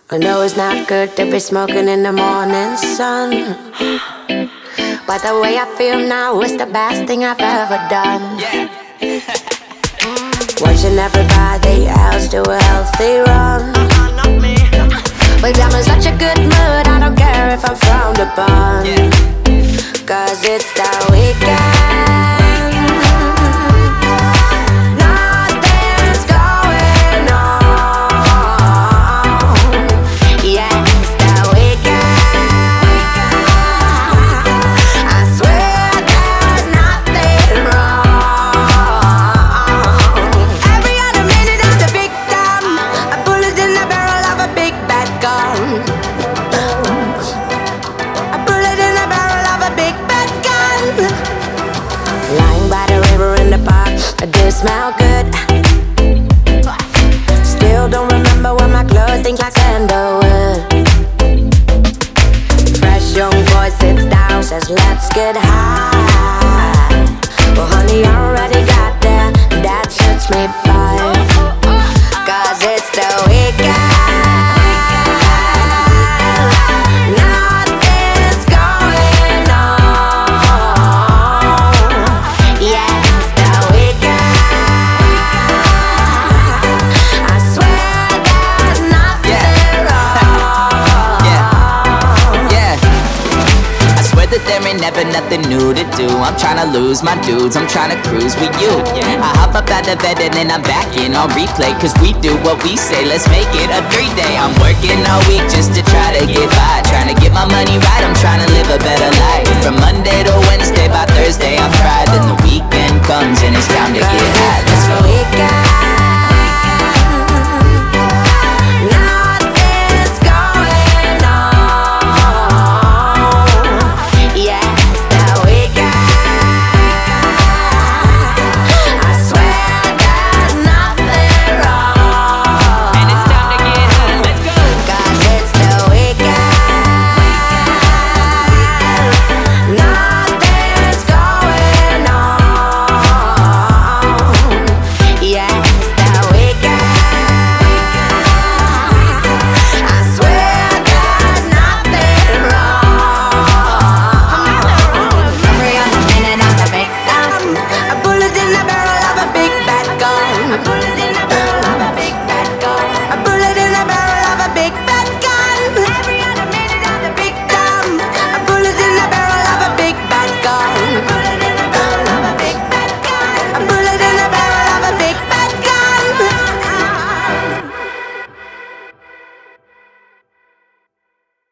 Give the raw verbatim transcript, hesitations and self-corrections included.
I know it's not good to be smoking in the morning sun, but the way I feel now is the best thing I've ever done. Watching everybody else do a healthy run. Baby, I'm in such a good mood, I don't care if I'm frowned upon, cause it's the weekend. Nothing's going on. Yeah, it's the weekend. I swear there's nothing wrong. Every other minute I'm the victim, a bullet in the barrel of a big bad gun. A bullet in the barrel of a big bad gun. Lying by the river in the park, I do smell good. Still don't remember when my clothes stink like sandalwood. Fresh young boy sits down, says let's get high. Well honey, I already got there, that suits me fine, cause it's the weekend. Nothing's going on. Yeah, it's the weekend. I swear there's nothing wrong. Yeah, I swear that there ain't never nothing new to do. I'm tryna lose my dudes, I'm tryna cruise with you. I hop up out of bed and then I'm back in on replay, cause we do what we say, let's make it a three-day. I'm working all week just to try to get by, trying to get my money right, I'm trying to live a better life. From Monday to